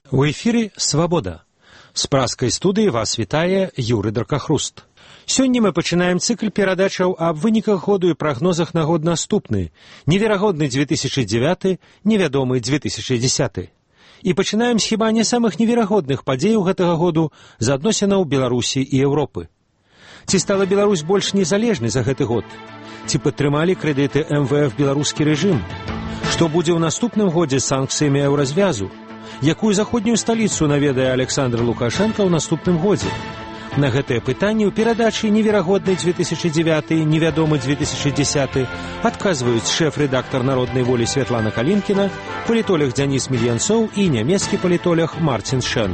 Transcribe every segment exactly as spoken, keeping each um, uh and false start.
У эфіры «Свабода». З пражскай студыі вас вітае Юрый Даркахруст. Сёння мы пачынаем цыкл перадачаў аб выніках году і прагнозах на год наступны, неверагодны две тысячи девяты, невядомы две тысячи десяты. І пачынаем з хіба не самых неверагодных падзеяў гэтага году з адносінаў Беларусі і Еўропы. Ці стала Беларусь больш незалежнай за гэты год? Ці падтрымалі крэдыты эм вэ эф беларускі рэжым? Што будзе ў наступным годзе з санкцыямі еўразвязу? Якую заходнюю сталіцу наведае Александр Лукашенко ў наступным годзе? На гэтыя пытанні ў перадачы «Неверагодны две тысячи девяты», «Невядомы две тысячи десяты» адказваюць шэф-рэдактар «Народнай волі» Святлана Калінкіна, палітолог Дзяніс Мільянцоў і нямецкі палітолог Мартин Шэн.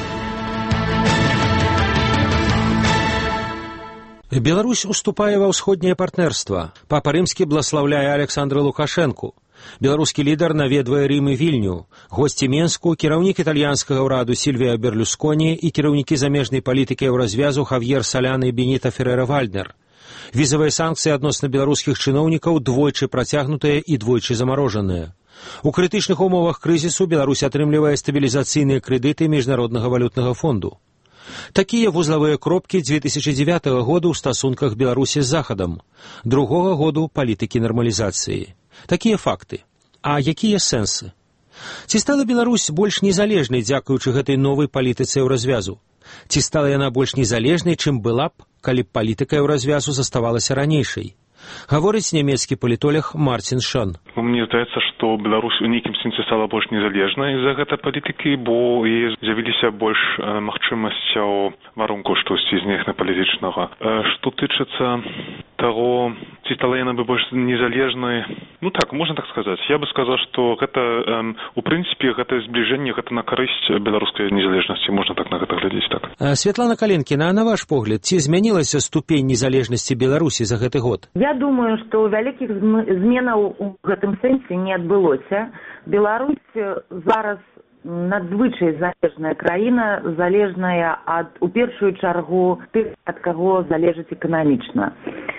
Беларусь уступае ва ўсходняе партнерства. Папа Рымскі бласлаўляе Александра Лукашэнку. Беларускі лідар наведвае Рым і Вільню. Госці Менску, кіраўнік італьянскага ўраду Сільвія Берлюсконі і кіраўнікі замежнай палітыкі еўразвязу Хавьер Саляна і Беніта Ферера-Вальднер. Візавыя санкцыі адносна беларускіх чыноўнікаў двойчы працягнутыя і двойчы замарожаныя. У крытычных умовах крызісу Беларусь атрымлівае стабілізацыйныя крэдыты Міжнароднага валютнага фонду. Такія вузлавыя кропкі две тысячи девятого году ў стасунках Беларусі з Захадам, другога году палітыкі нармалізацыі. Такія факты. А якія сэнсы? Ці стала Беларусь больш незалежнай дзякуючы гэтай новай палітыцы еўразвязу? Ці стала яна больш незалежнай, чым была б, калі б палітыка еўразвязу заставалася ранейшай? Гаворыць нямецкі палітолог Мартин Шэн. Мне здаецца, што Беларусь у нейкім сэнсе стала больш незалежнай з-за гэтай палітыкі, бо і з'явіліся больш э, магчымасцяў варунку штосьці знешнепалітычнага. Э, што тычыцца таго, ці стала яна бы больш незалежнай, ну так, можна так сказаць. Я бы сказаў, што гэта, э, у прынцыпе, гэтае збліжэнне, гэта на карысць беларускай незалежнасці, можна так на гэта глядзець, так. Святлана Калінкіна, а на ваш погляд, ці змянілася ступень незалежнасці Беларусі за гэты год? Я думаю, што вялікіх зменаў у гэтым сэнсе не адбылося. Беларусь зараз надзвычай залежная краіна, залежная ад, у першую чаргу, тых, ад каго залежыць эканамічна.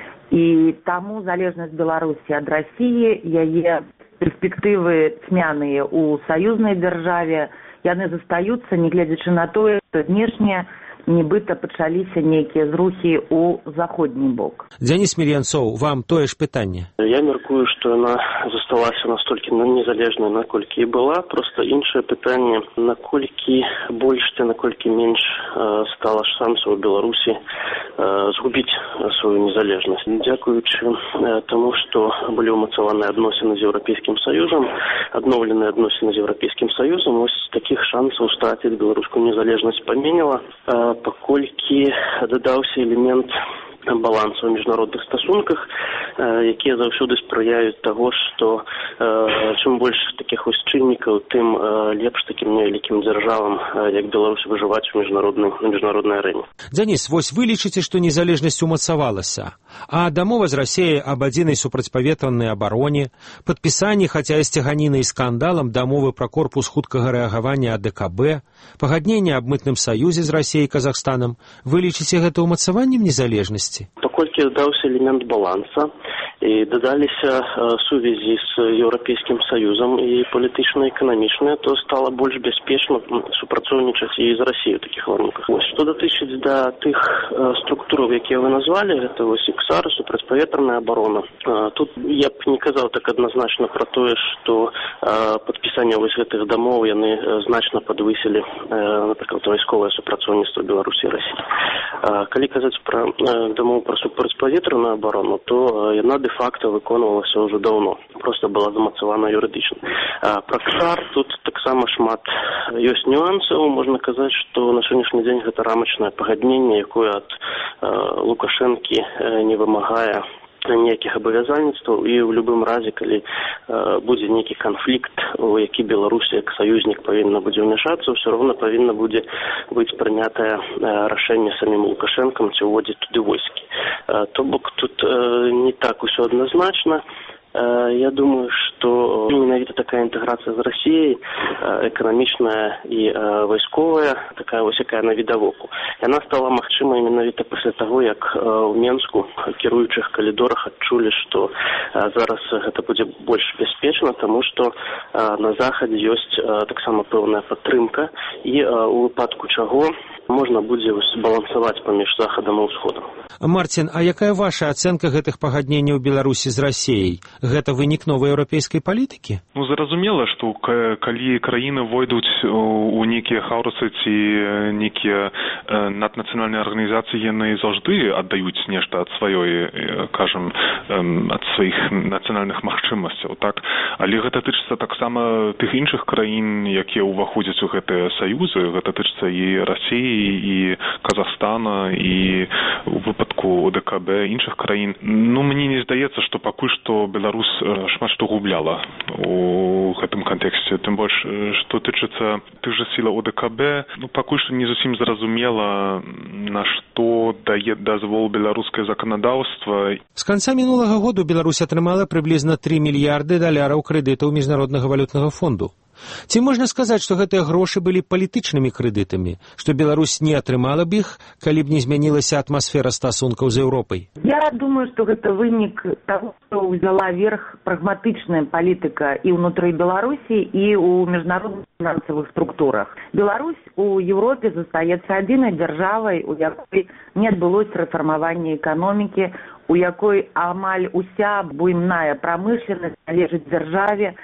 І таму залежнасць Беларусі ад Расіі, яе перспектывы цьмяныя ў саюзнай дзяржаве, яны застаюцца, нягледзячы на тое, што знешне нібыта пачаліся нейкія зрухі ў заходні бок. Дзяніс Мільянцоў, вам тое ж пытанне. Я мяркую, што яна засталася настолькі незалежнай, наколькі і была. Проста іншае пытанне, наколькі больш ці наколькі менш э, стала шансаў у Беларусі э, згубіць сваю незалежнасць. Дзякуючы э, таму, што былі ўмацаваныя адносіны з Еўрапейскім Саюзам, адноўленыя адносіны з Еўрапейскім Саюзам, ось такіх шансаў страціць беларускую незалежнасць паменела, э, паколькі дадаўся элемент балансу ў міжнародных стасунках, якія заўсёды спрыяюць таго, што чым больш такіх вось чыннікаў, тым лепш такім невялікім дзяржавам, як Беларусь, выжываць у міжнароднай, на міжнароднай арэне. Дзяніс, вось вы лічыце, што незалежнасць умацавалася, а дамова з Расіяй аб адзінай супрацьпаветранай абароне, падпісанне, хаця і з цяганінай і скандалам, дамовы пра корпус хуткага рэагавання ад дэ ка бэ, пагадненне аб мытным саюзе з Расіяй і Казахстанам, вы лічыце гэта умацаваннем незалежнасці? Паколькі даўся элемент баланса і дадаліся э, сувязі з Еўрапейскім Саюзам і палітычна эканамічныя, то стала больш бяспечна супрацоўнічаць і з Расіяй у такіх варунках. Ось, што датычыць да тых э, структураў, якія вы назвалі, гэта вось іксар, супрацьпаветраная абарона. Э, тут я б не казаў так адназначна пра тое, што э, падпісанне вось гэтых дамоў яны э, значна падвысілі, э, напрыклад, вайсковае супрацоўніцтва Беларусі і Расіі. Э, калі казаць пра э, дамоў пра супрацьпаветраную абарону, то э, яна де-факто выконвалася ўжо даўно, проста была замацавана юрыдычна. А пра КСАР тут таксама шмат ёсць нюансаў. Можна казаць, што на сённяшні дзень гэта рамачнае пагадненне, якое ад э, Лукашэнкі э, не вымагае ніякіх абавязальніцтваў, і ў любым разе, калі э, будзе нейкі канфлікт, у які Беларусь як саюзнік павінна будзе ўмяшацца, ўсё роўна павінна будзе быць прынятае э, рашэнне самім Лукашэнкам ці ўводзіць туды войскі. Э, то бок тут э, не так усё адназначна. Я думаю, што менавіта такая інтэграцыя з Расіяй, эканамічная і вайсковая, такая вось якая на відавоку, яна стала магчымай менавіта пасля таго, як у Менску кіруючых калідорах адчулі, што зараз гэта будзе больш бяспечна, таму што на захадзе ёсць таксама пэўная падтрымка і у выпадку чаго можна будзе балансаваць паміж захадам і ўсходам. Марцін, а якая ваша ацэнка гэтых пагадненняў Беларусі з Расіяй? Гэта вынік новай еўрапейскай палітыкі? Ну, зразумела, што калі краіны войдуць у нейкія хаўрысы ці нейкія наднацыянальныя арганізацыі, яны заўжды аддаюць нешта ад сваёй, кажам, ад сваіх нацыянальных магчымасцяў, так? Але гэта тычыцца таксама тых іншых краін, якія ўваходзяць у гэтыя саюзы, гэта тычыцца і Расіі, і Казахстана, і у выпадку ОДКБ, іншых краін. Ну, мне не здаецца, што пакуль што Беларусь шмат што губляла у гэтым кантэксце. Тым больш, што тычыцца тых жа сілаў ОДКБ, ну, пакуль што не зусім зразумела, на што дае дазвол беларускае заканадаўства. З канца мінулага году Беларусь атрымала прыблізна тры мільярды даляраў крэдытаў Міжнароднага валютнага фонду. Ці можна сказаць, што гэтыя грошы былі палітычнымі крэдытамі, што Беларусь не атрымала б іх, калі б не змянілася атмасфера стасункаў з Еўропай? Я думаю, што гэта вынік таго, што ўзяла верх прагматычная палітыка і ўнутры Беларусі, і ў міжнародных фінансавых структурах. Беларусь у Еўропе застаецца адзінай дзяржавай, у якой не адбылося рэфармаванне эканомікі, у якой амаль уся буйная прамышленасць належыць дзяржаве.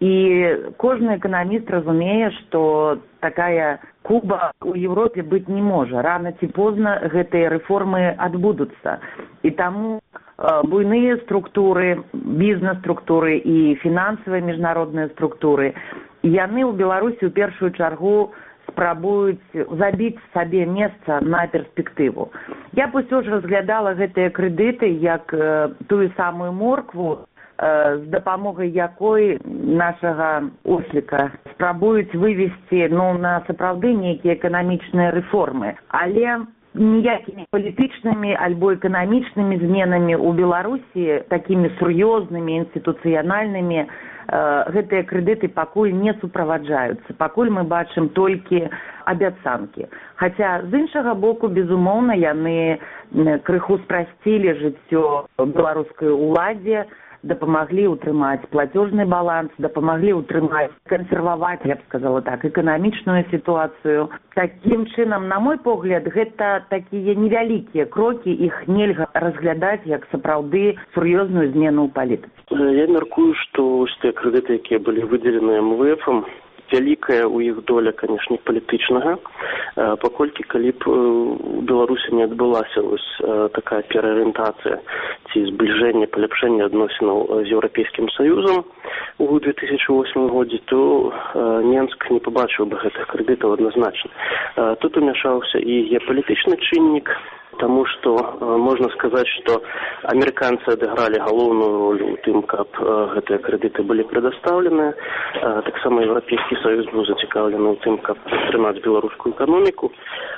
І кожны эканаміст разумее, што такая Куба ў Еўропе быць не можа. Рана ці позна гэтыя рэформы адбудуцца. І таму буйныя структуры, бізнес-структуры і фінансавыя міжнародныя структуры, яны ў Беларусі ў першую чаргу спрабуюць забіць сабе месца на перспектыву. Я б усё ж разглядала гэтыя крэдыты як тую самую моркву, з дапамогай якой нашага осліка спрабуюць вывесці, ну, на сапраўды нейкія эканамічныя рэформы. Але ніякімі палітычнымі альбо эканамічнымі зменамі ў Беларусі, такімі сур'ёзнымі, інстытуцыянальнымі, гэтыя крэдыты пакуль не суправаджаюцца. Пакуль мы бачым толькі абяцанкі. Хаця, з іншага боку, безумоўна, яны крыху спрасцілі жыццё беларускай уладзе, дапамаглі ўтрымаць плацёжны баланс, дапамаглі ўтрымаць, кансерваваць, я б сказала так, эканамічную сітуацыю. Такім чынам, на мой погляд, гэта такія невялікія крокі, іх нельга разглядаць як сапраўды сур'ёзную змену ў палітыцы. Я мяркую, што тыя крэдыты, якія былі выдзелены эм вэ эфам, вялікая ў іх доля, канешне, палітычнага, паколькі калі б у Беларусі не адбылася вось такая пераарыентацыя ці збліжэнне, паляпшэнне адносінаў з Еўрапейскім Саюзам у две тысячы восьмым годзе, то Менск не пабачыў бы гэтых крэдытаў адназначна. Тут умяшаўся і геапалітычны чыннік, таму што можна сказаць, што амерыканцы адыгралі галоўную ролю ў тым, каб гэтыя крэдыты былі прадастаўленыя. Таксама Еўрапейскі Саюз быў зацікаўлены ў тым, каб падтрымаць беларускую эканоміку.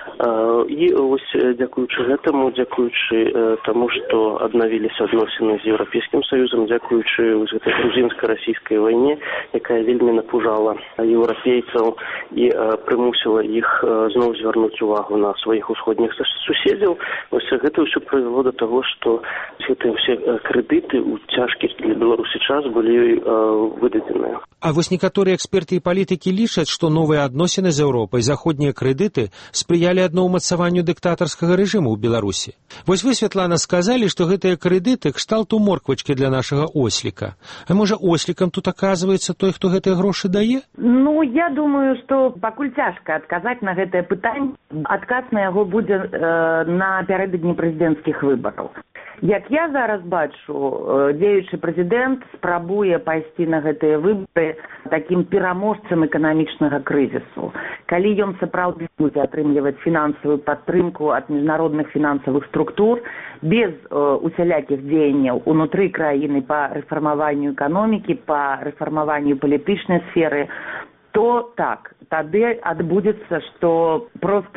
І вось дзякуючы гэтаму, дзякуючы таму, што аднавіліся адносіны з Еўрапейскім Саюзам, дзякуючы вось гэтай грузінска-расійскай вайне, якая вельмі напужала еўрапейцаў і прымусіла іх зноў звярнуць увагу на сваіх усходніх суседзяў. Вось гэта ўсё прывяло да таго, што гэтыя ўсе крэдыты ў цяжкі для Беларусі час былі выдадзеныя. А вось некаторыя эксперты і палітыкі лічаць, што новыя адносіны з Еўропай, заходнія крэдыты спрыялі адно ўмацаванню дыктатарскага рэжыму ў Беларусі. Вось вы, Святлана, сказалі, што гэтыя крэдыты кшталту морквачкі для нашага осліка. А можа, ослікам тут аказваецца той, хто гэтыя грошы дае? Ну, я думаю, што пакуль цяжка адказаць на гэтае пытанне. Адказ на яго будзе э, на пярэдадні прэзідэнцкіх выбараў. Як я зараз бачу, дзеючы прэзідэнт спрабуе пайсці на гэтыя выбары такім пераможцам эканамічнага крызісу. Калі ён сапраўды будзе атрымліваць фінансавую падтрымку ад міжнародных фінансавых структур, без э, усялякіх дзеянняў унутры краіны па рэфармаванню эканомікі, па рэфармаванню палітычнай сферы, то так, тады адбудзецца, што проста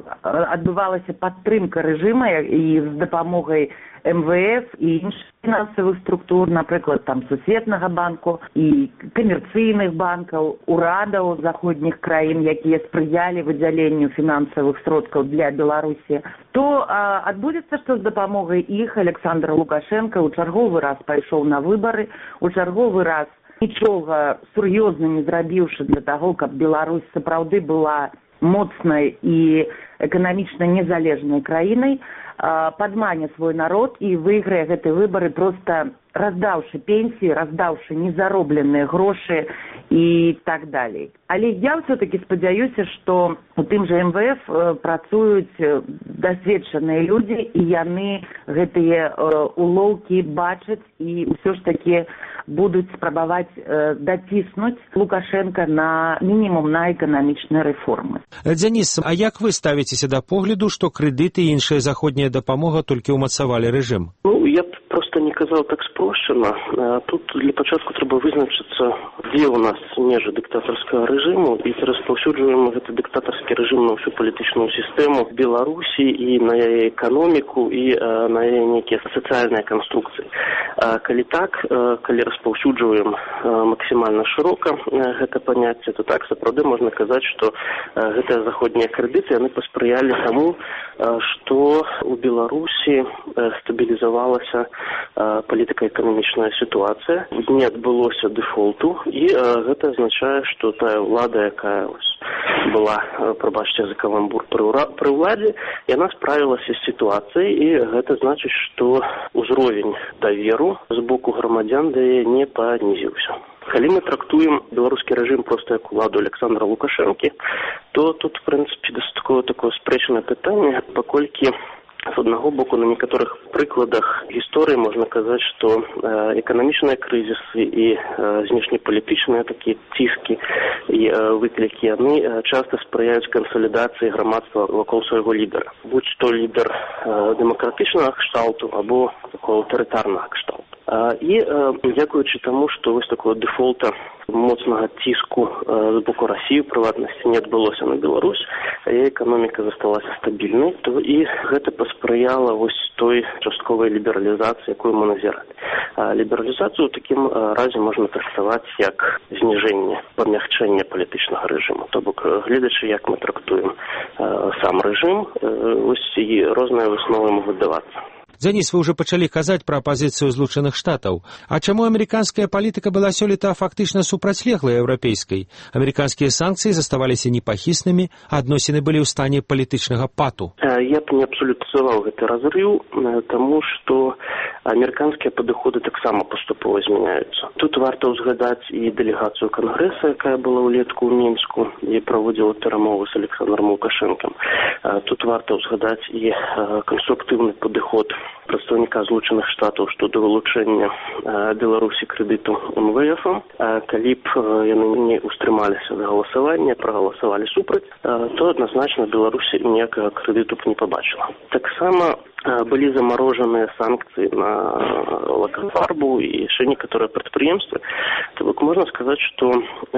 адбывалася падтрымка рэжыма і з дапамогай эм вэ эф і іншых фінансавых структур, напрыклад, там Сусветнага банку і камерцыйных банкаў, урадаў заходніх краін, якія спрыялі выдзяленню фінансавых сродкаў для Беларусі, то а, адбудзецца, што з дапамогай іх Александр Лукашенко ў чарговы раз пайшоў на выбары, у чарговы раз нічога сур'ёзна не зрабіўшы для таго, каб Беларусь сапраўды была моцнай і эканамічна незалежнай краінай, падмане свой народ і выйграе гэты выбары, проста раздаўшы пенсіі, раздаўшы незаробленыя грошы і так далей. Але я ўсё-такі спадзяюся, што у тым жа эм вэ эф працуюць дасведчаныя людзі, і яны гэтыя улоўкі бачаць і ўсё ж такі будуць спрабаваць даціснуць Лукашенка на мінімум на эканамічныя рэформы. Дзяніс, а як вы ставіцеся да погляду, што крэдыты і іншая заходняя дапамога толькі ўмацавалі рэжым? Ну, я б просто не казаў так спрошчана. Тут для пачатку трэба вызначыцца, дзе ў нас межы дыктатарскага рэжыму, і распаўсюджваем гэты дыктатарскі рэжым на ўсю палітычную сістэму Беларусі і на яе эканоміку і на яе нейкія сацыяльныя канструкцыі. Калі так, калі распаўсюджваем максімальна шырока гэта паняцце, то так сапраўды можна казаць, што гэтыя заходнія крэдыты яны паспрыялі таму, што у Беларусі стабілізавалася палітыка-эканамічная сітуацыя, не адбылося дэфолту, і гэта азначае, што тая ўлада, якая была, прабачце за каламбур, пры ўладзе, яна справілася з сітуацыяй, і гэта значыць, што ўзровень даверу з боку грамадзян да яе не панізіўся. Калі мы трактуем беларускі рэжым проста як уладу Александра Лукашэнкі, то тут, в прынцыпе, дастаткова такое спрэчнае пытанне, паколькі з аднаго боку, на некаторых прыкладах гісторыі можна казаць, што эканамічныя крызісы і знешнепалітычныя такія ціскі і выклікі, яны часта спрыяюць кансалідацыі грамадства вакол свайго лідара. Будь то лідар дэмакратычнага кшталту або такого аўтарытарнага кшталту. І дзякуючы таму, што вось такого дэфолта моцнага ціску з боку Расіі, прыватнасці, не адбылося на Беларусь, а яе эканоміка засталася стабільнай, то і гэта паспрыяла вось той частковай лібералізацыі, якую мы назіралі. Лібералізацыю ў такім разе можна трактаваць як зніжэнне, памягчэнне палітычнага рэжыму. То бок, гледачы, як мы трактуем сам рэжым, вось і розныя высновы могуць давацца. Дзяніс, вы ўжо пачалі казаць пра пазіцыю Злучаных Штатаў. А чаму амерыканская палітыка была сёлета фактычна супрацьлеглай еўрапейскай? Амерыканскія санкцыі заставаліся непахіснымі, а адносіны былі ў стане палітычнага пату. Я б не абсалютызаваў гэты разрыў, таму што амерыканскія падыходы таксама паступова змяняюцца. Тут варта ўзгадаць і дэлегацыю Кангрэса, якая была ўлетку ў Мінску і праводзіла перамовы з Александром Лукашэнкам. Тут варта ўзгадаць і канструктыўны падыход прадстаўніка Злучаных Штатаў шчодо вылучэння Беларусі крэдыту эм вэ эф. Калі б яны не ўстрымаліся да галасавання, прагаласавалі супраць, то адназначна Беларусі ніякага крэдыту б не пабачыла. Таксама былі замарожаныя санкцыі на лакафарбу і яшчэ некаторыя прадпрыемствы. То бок можна сказаць, што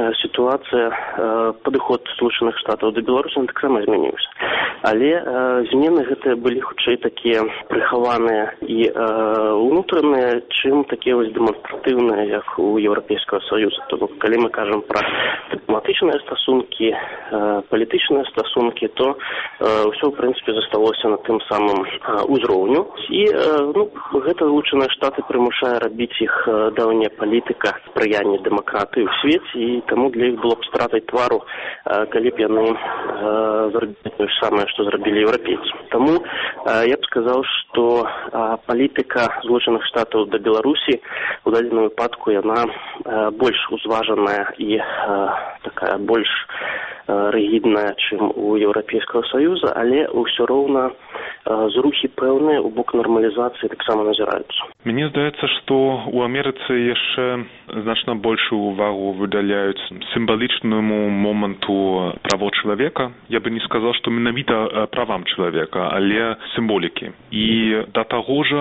сітуацыя, падыход Злучаных Штатаў да Беларусі таксама змяніўся. Але змены гэтыя былі хутчэй такія прыхаваныя і ўнутраныя, чым такія вось дэманстратыўныя, як у Еўрапейскага Саюза. То бок, калі мы кажам пра дыпламатычныя стасункі, палітычныя стасункі, то ўсё, ў прынцыпе, засталося на тым самым узроўню. І ну, гэта Злучаныя Штаты прымушае рабіць іх даўняя палітыка спрыяння дэмакратыі ў свеце, і таму для іх было б стратай твару, калі б яны зрабілі тое ж самае, што зрабілі еўрапейцы. Таму я б сказаў, што палітыка Злучаных Штатаў да Беларусі у дадзеным выпадку яна больш узважаная і такая больш рыгідная, чым у Еўрапейскага Саюза, але ўсё роўна зрухі пэўныя ў бок нармалізацыі таксама назіраюцца. Мне здаецца, што ў Амерыцы яшчэ значна большую увагу выдаляюць сімвалічнаму моманту правоў чалавека. Я бы не сказаў, што менавіта правам чалавека, але сімволікі. І да таго ж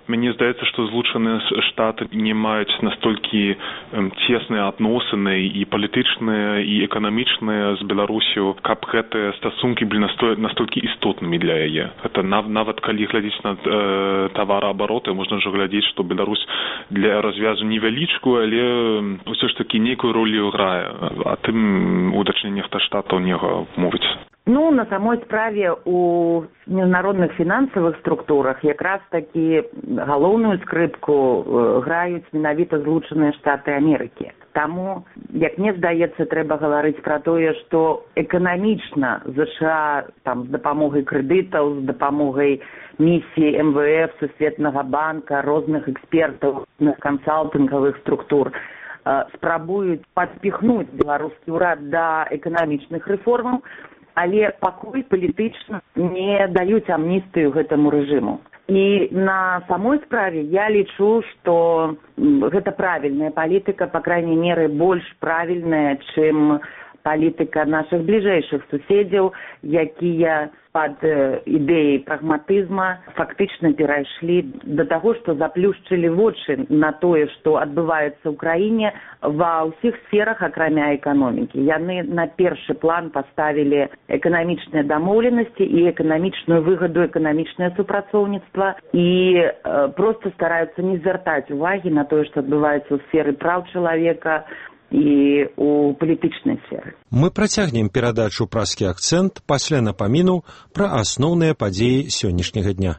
Мне здаецца, што Злучаныя Штаты не маюць настолькі цесныя адносіны і палітычныя, і эканамічныя з Беларусю, каб гэтыя стасункі былі настолькі істотнымі для яе. Это нават калі глядзець на э, тавараабароты, можна ж глядзець, што Беларусь для развязу невялічкую, але ўсё ж такі нейкую ролю грае, а тым у дачыненнях да штатаў не мовіць. Ну, на самой справе у міжнародных фінансавых структурах якраз такі галоўную скрыпку граюць менавіта Злучаныя Штаты Амерыкі. Таму, як мне здаецца, трэба гаварыць пра тое, што эканамічна ЗША там, з дапамогай крэдытаў, з дапамогай місіі эм вэ эф, Сусветнага банка, розных экспертаў, кансалтынгавых структур спрабуюць падпіхнуць беларускі ўрад да эканамічных рэформаў, але пакуль палітычна не даюць амністыю гэтаму рэжыму. І на самой справе я лічу, што гэта правільная палітыка, па крайняй меры, больш правільная, чым палітыка нашых бліжэйшых суседзяў, якія пад ідэяй прагматызма фактычна перайшлі да таго, што заплюшчылі вочы на тое, што адбываецца ў краіне ва ўсіх сферах, акрамя эканомікі. Яны на першы план паставілі эканамічныя дамоўленасці і эканамічную выгаду, эканамічнае супрацоўніцтва і э, проста стараюцца не звяртаць увагі на тое, што адбываецца ў сферы праў чалавека, і у палітычнай сферы. Мы працягнем перадачу «Праскі акцэнт» пасля напаміну пра асноўныя падзеі сённяшняга дня.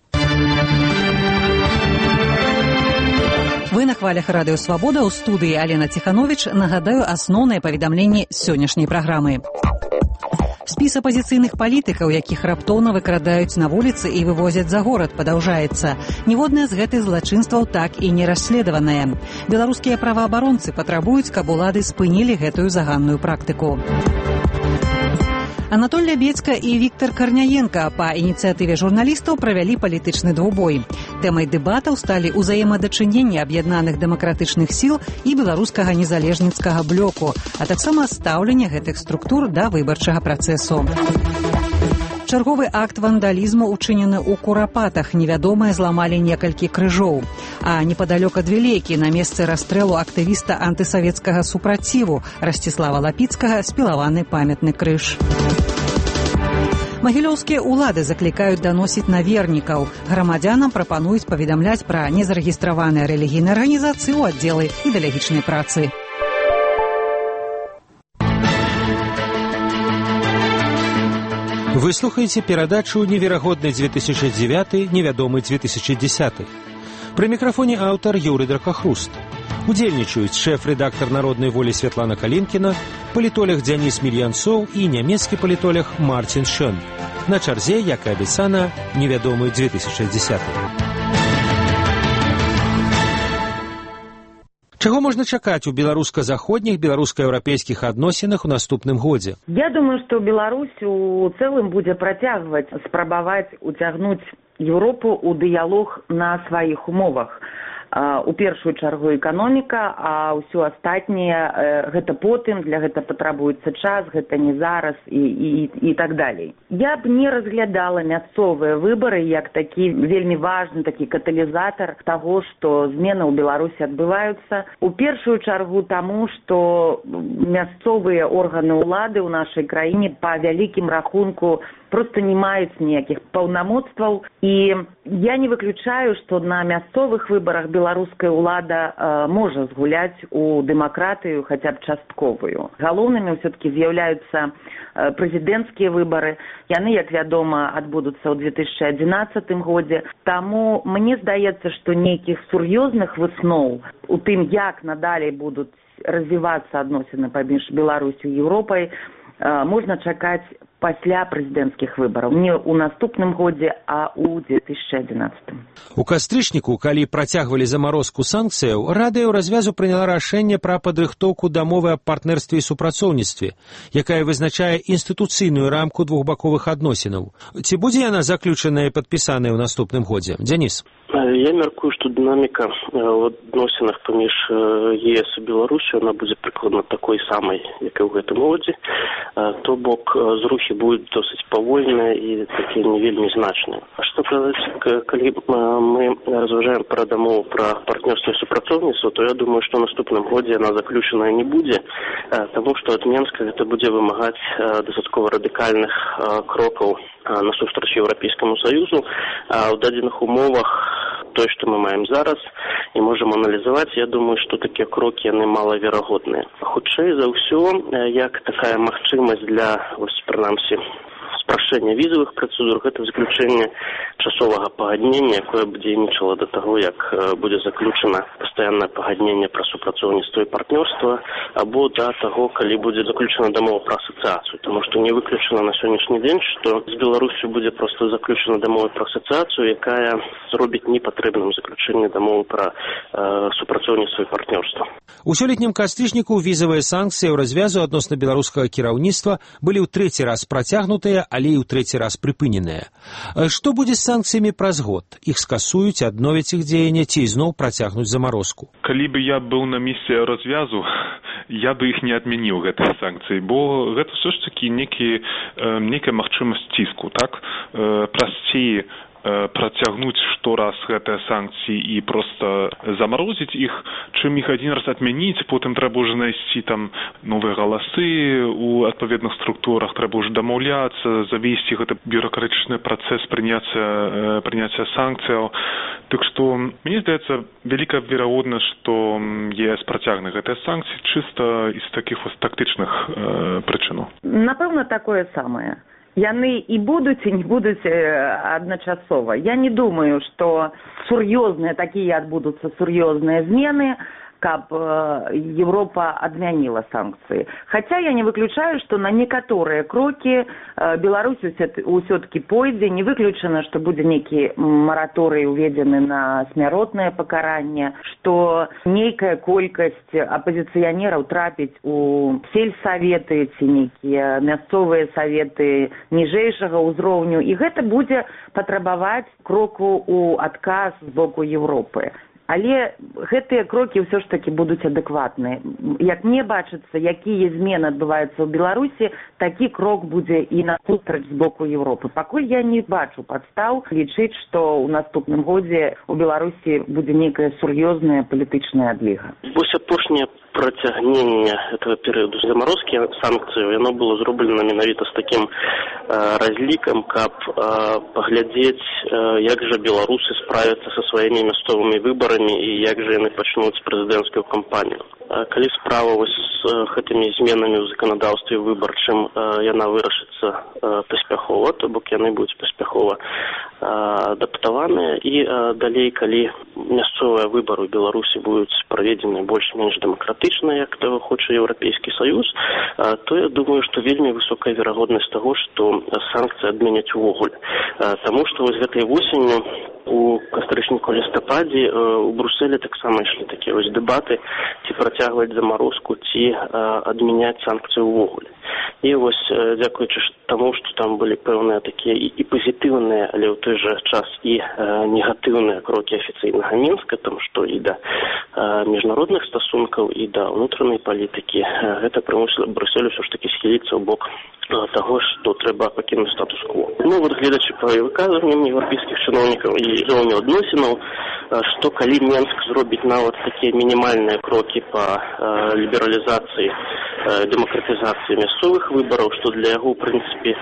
Вы на хвалях радыё «Свабода», ў студыі Алена Ціхановіч. Нагадаю асноўныя паведамленні сённяшняй праграмы. Спіс апазіцыйных палітыкаў, якіх раптоўна выкрадаюць на вуліцы і вывозяць за горад, падаўжаецца. Ніводнае з гэтых злачынстваў так і не расследаванае. Беларускія праваабаронцы патрабуюць, каб улады спынілі гэтую заганную практыку. Анатоль Лябедзька і Віктор Карняенка па ініцыятыве журналістаў правялі палітычны двубой. Тэмай дэбатаў сталі ўзаемадачыненні аб'яднаных дэмакратычных сіл і беларускага незалежніцкага блоку, а таксама стаўленне гэтых структур да выбарчага працэсу. Чарговы акт вандалізму учынены ў Курапатах. Невядомыя зламалі некалькі крыжоў. А непадалёк ад Вілейкі на месцы расстрэлу актывіста антысавецкага супраціву Расціслава Лапіцкага спілаваны памятны крыж. Магілёўскія ўлады заклікаюць даносіць на вернікаў. Грамадзянам прапануюць паведамляць пра незарэгістраваныя рэлігійныя арганізацыі ў аддзелы ідэалагічнай працы. Вы слухаеце перадачу «Неверагодны две тысячи девятый, невядомы две тысячи десятый». Пры мікрафоне аўтар Юрый Дракахруст. Удзельнічаюць шэф-рэдактар «Народнай волі» Святлана Калінкіна, палітолог Дзяніс Мільянцоў і нямецкі палітолог Мартин Шön. На чарзе, як і абяцана, «Невядомы две тысячи десятый». Чаго можна чакаць у беларуска-заходніх, беларуска-еўрапейскіх адносінах у наступным годзе? Я думаю, што Беларусь у цэлым будзе працягваць спрабаваць уцягнуць Еўропу ў дыялог на сваіх умовах. У першую чаргу эканоміка, а ўсё астатняе гэта потым, для гэта патрабуецца час, гэта не зараз і, і, і так далей. Я б не разглядала мясцовыя выбары як такі вельмі важны такі каталізатар таго, што змены ў Беларусі адбываюцца. У першую чаргу таму, што мясцовыя органы ўлады ў нашай краіне па вялікім рахунку просто не маюць ніякіх паўнамоцтваў. І я не выключаю, што на мясцовых выбарах беларуская ўлада э, можа згуляць у дэмакратыю хаця б частковую. Галоўнымі ўсё-такі з'яўляюцца э, прэзідэнцкія выбары. Яны, як вядома, адбудуцца ў две тысячи адзінаццатым годзе. Таму мне здаецца, што нейкіх сур'ёзных высноў у тым, як надалей будуць развівацца адносіны паміж Беларусю і Еўропай, э, можна чакаць пасля прэзідэнцкіх выбараў. Не ў наступным годзе, а ў две тысячи адзінаццатым. У кастрычніку, калі працягвалі замарозку санкцыяў, Рада Еўразвязу прыняла рашэнне пра падрыхтоўку да мовы аб партнерстве і супрацоўніцтве, якая вызначае інстытуцыйную рамку двухбаковых адносінаў. Ці будзе яна заключаная і падпісаная ў наступным годзе? Дзяніс. Я мяркую, што дынаміка ў адносінах паміж ЕС і Беларусю, она будзе прыкладна такой самай, як і ў гэтым годзе. То бок, зрухі крокі будуць досыць павольныя і такія не вельмі значныя. А што казаць, калі мы разважаем пра дамову пра партнёрства і супрацоўніцтва, то я думаю, што ў наступным годзе яна заключаная не будзе, таму што ад Менска гэта будзе вымагаць дастаткова радыкальных крокаў насустрач Еўрапейскаму Саюзу. А ў дадзеных умовах той, што мы маем зараз і можам аналізаваць, я думаю, што такія крокі яны малаверагодныя. Хутчэй за ўсё, як такая магчымасць для, вось, прынамсі, спрашчэння візавых працэдур, гэта заключэнне часовага пагаднення, якое б дзейнічала да таго, як будзе заключана пастаяннае пагадненне пра супрацоўніцтва і партнёрства, або да таго, калі будзе заключана дамова пра асацыяцыю. Таму што не выключана на сённяшні дзень, што з Беларусю будзе проста заключана дамова пра асацыяцыю, якая зробіць непатрэбным заключэнне дамовы пра э, супрацоўніцтва і партнёрства. У сёлетнім кастрычніку візавыя санкцыі ў развязу адносна беларускага кіраўніцтва былі ў трэці раз працягнутыя, але і ў трэці раз прыпыненыя. Што будзе з санкцыямі праз год? Іх скасуюць, адновяць іх дзеянне ці зноў працягнуць замарозку? Калі бы я быў на месцы развязу, я бы іх не адмяніў, гэтыя санкцыі, бо гэта ўсё ж такі некі, некая магчымасць ціску, так? Прасцей працягнуць штораз гэтыя санкцыі і проста замарозіць іх, чым іх адзін раз адмяніць, потым трэба ўжо знайсці там новыя галасы у адпаведных структурах, трэба ўжо дамаўляцца, завесці гэты бюракратычны працэс прыняцця прыняцця санкцыяў. Так што, мне здаецца, вялікая верагоднасць, што ЕС працягне гэтыя санкцыі чыста з такіх вось тактычных э, прычынаў. Напэўна, такое самае. Яны і будуць, і не будуць адначасова. Я не думаю, што сур'ёзныя такія адбудуцца сур'ёзныя змены, каб Европа адмяніла санкцыі. Хаця я не выключаю, што на некаторыя крокі Беларусь усё-таки пойдзе, не выключана, што будзе нейкі мараторый уведзены на смяротнае пакаранне, што нейкая колькасць апазіцыянераў трапіць у сельсаветы ці нейкія мясцовыя саветы ніжэйшага ўзроўню, і гэта будзе патрабаваць кроку ў адказ з боку Европы. Але гэтыя крокі ўсё ж такі будуць адэкватныя. Як мне бачыцца, якія змены адбываюцца ў Беларусі, такі крок будзе і насустрач з боку Европы. Пакуль я не бачу падстаў лічыць, што ў наступным годзе ў Беларусі будзе нейкая сур'ёзная палітычная адліга. Вось апошняе працягнення этого перыяду замарозкі санкцыяў, яно было зроблена менавіта з такім э, разлікам, каб э, паглядзець, э, як жа беларусы справяцца са сваімі мясцовымі выбарамі і як жа яны пачнуць прэзідэнцкую кампанію. Э, калі справа вось з э, гэтымі зменамі ў заканадаўстве выбарчым э, яна вырашыцца э, паспяхова, то бок яны будуць паспяхова э, адаптаваныя, і э, далей, калі мясцовыя выбары ў Беларусі будуць праведзены больш-менш дэмакратычна, як того хоча Еўрапейскі Саюз, то я думаю, што вельмі высокая верагоднасць таго, што санкцыі адменяць увогуле. Таму што вось гэтай восенню у кастрычніку лістападзе у Брусэлі таксама ішлі такія вось дэбаты, ці працягваць замарозку, ці адмяняць санкцыі ўвогуле. І вось дзякуючы таму, што там былі пэўныя такія і, і пазітыўныя, але ў той жа час і э, негатыўныя крокі афіцыйнага Мінска, там што і да э, міжнародных стасункаў, і да ўнутранай палітыкі, э, гэта прымусіла Брюссель ўсё ж такі схіліцца ў бок э, таго, што трэба пакінуць статус-кво. Ну вот, гледачы па выказванням еўрапейскіх чыноўнікаў і зоне адносінаў, э, што калі Мінск зробіць нават такія мінімальныя крокі па э, лібералізацыі, э, дэмакратызацыі мясцовых выбараў, што для яго, ў прынцыпе,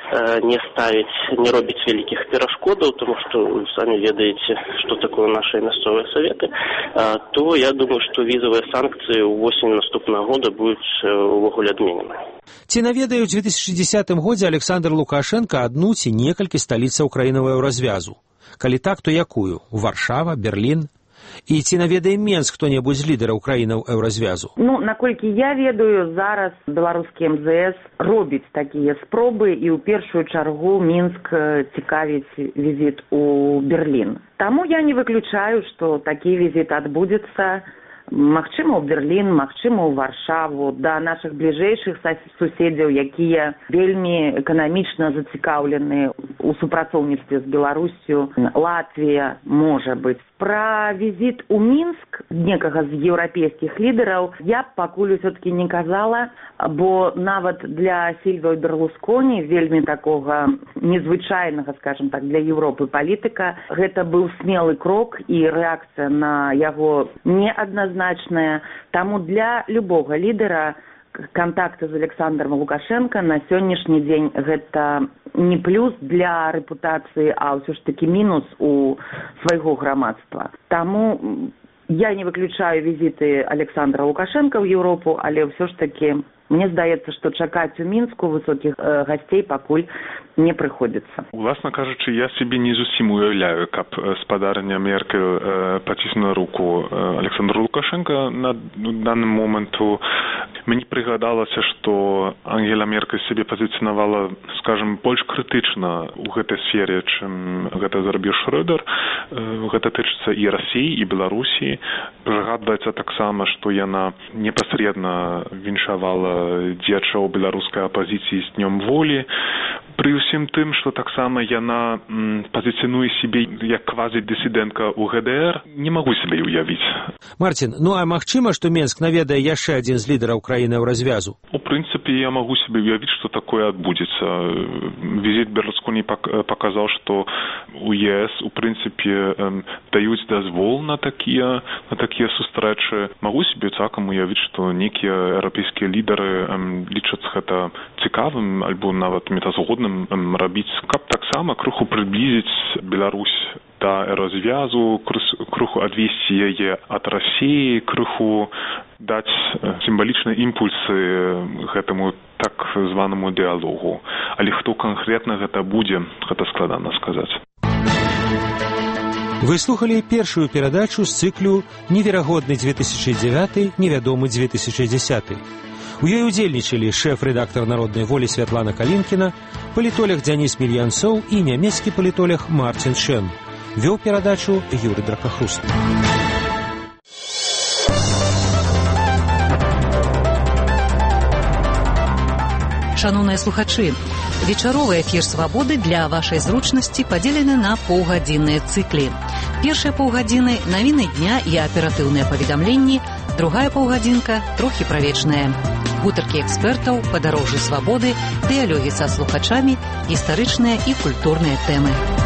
не ставіць, не робіць вялікіх перашкодаў, тому што вы самі ведаеце, што такое нашыя мясцовыя саветы, то я думаю, што візавыя санкцыі ў восень наступнага года будуць увогуле адменены. Ці наведаюць у две тысячи шестидесятым годзе Александр Лукашенко адну ці некалькі сталіцаў краінавай развязу? Калі так, то якую? Варшава, Берлін? І ці наведае Менск хто-небудзь з лідараў краінаў еўразвязу? Ну, наколькі я ведаю, зараз беларускі эм зэ эс робіць такія спробы, і ў першую чаргу Мінск цікавіць візіт у Берлін. Таму я не выключаю, што такі візіт адбудзецца. Магчыма, ў Берлін, магчыма, ў Варшаву, да нашых бліжэйшых суседзяў, якія вельмі эканамічна зацікаўлены ў супрацоўніцтве з Беларуссю. Латвія, можа быць. Пра візіт у Мінск некага з еўрапейскіх лідараў я б пакуль усё-таки не казала, бо нават для Сільвіо Берлусконі, вельмі такога незвычайнага, скажем так, для Европы палітыка, гэта быў смелы крок і рэакцыя на яго неадназначная. Таму для любога лідара контакты з Александром Лукашенко на сённяшні дзень гэта не плюс для рэпутацыі, а ўсё ж таки мінус у свайго грамадства. Таму я не выключаю візіты Александра Лукашенко ў Еўропу, але ўсё ж таки мне здаецца, што чакаць у Мінску высокіх э, гасцей пакуль не прыходзіцца. Уласна кажучы, я сябе не зусім уяўляю, каб спадарня Меркель э, паціснула руку э, Александру Лукашенко на данным моменту. Мне прыгадалася, што Ангела Меркель сябе пазіцыянавала, скажем, больш крытычна ў гэтай сфере, чым гэта зрабіў Шрёдер. Э, гэта тычыцца і Расіі, і Беларусі. Прыгадваецца таксама, што яна непасрэдна віншавала дзечаў беларускай апазіцыі з днём волі. Пры ўсім тым, што таксама яна м, пазіцыянуе сябе як квазі-дысідэнтка ў гэ дэ эр, не магу сябе ўявіць. Марцін, ну а магчыма, што Менск наведае яшчэ адзін з лідараў краіны ў развязу? У прынцыпе, я магу сябе ўявіць, што такое адбудзецца. Візіт Берлусконі паказаў, што у е эс у прынцыпе даюць дазвол на такія, на такія сустрэчы. Магу сябе цалкам уявіць, што нейкія еўрапейскія лідары лічаць гэта цікавым альбо нават метазгодным рабіць, каб таксама крыху прыблізіць Беларусь да развязу, крыху адвесці яе ад Расіі, крыху даць сімвалічныя імпульсы гэтаму так званаму дыялогу. Але хто канкрэтна гэта будзе, гэта складана сказаць. Вы слухали першую перадачу з цыклю «Неверагодны две тысячи девятый, невядомы две тысячи десятый». У ёй удзельнічалі шэф-рэдактар «Народнай волі» Святлана Калінкіна, палітолог Дзяніс Мільянцоў і нямецкі палітолог Марцін Шэн. Вёў перадачу Юрый Дракахруст. Шановныя слухачы, вечаровы эфір «Свабоды» для вашай зручнасці падзелены на паўгадзінныя цыклі. Першыя паўгадзіны – навіны дня і аператыўныя паведамленні, другая паўгадзінка – трохі правечная. Гутаркі экспертаў, падарожжы свабоды, дыялогі са слухачамі, гістарычныя і культурныя тэмы.